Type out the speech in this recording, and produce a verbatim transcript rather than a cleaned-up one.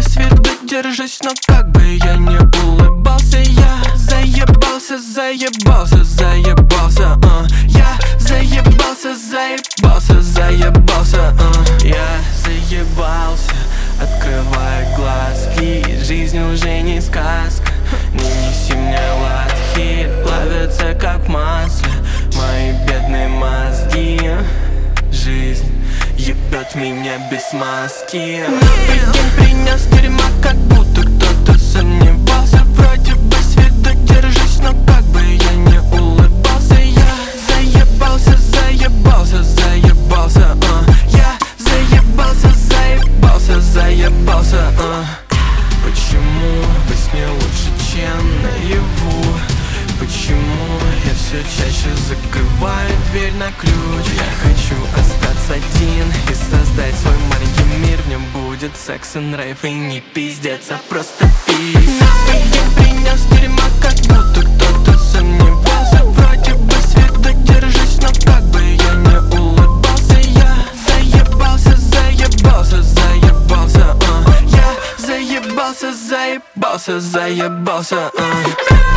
с виду держись, но как бы я не улыбался, я заебался, заебался, заебался, uh. Я заебался, заебался, заебался, uh. Я заебался, открывай глазки, жизнь уже не сказка. Не неси мне латхи, плавятся как в масле мои бедные мозги. Жизнь ебет меня без маски. Новый день принес дерьма, как будто кто-то сомневался. Вроде бы с виду держись, но как бы я не улыбался. Я заебался, заебался, заебался, uh. Я заебался, заебался, заебался, uh. Почему во сне лучше, чем наяву? Почему я все чаще закрываю дверь на ключ? Я хочу остаться один и создать свой маленький мир. В нем будет секс и драйв, и не пиздец, а просто пиз. Новый день принес дерьма, как будто кто-то сомневался. Вроде бы с виду держись, но как бы я не улыбался. Я заебался, заебался, заебался, uh. Я заебался, заебался, заебался, uh.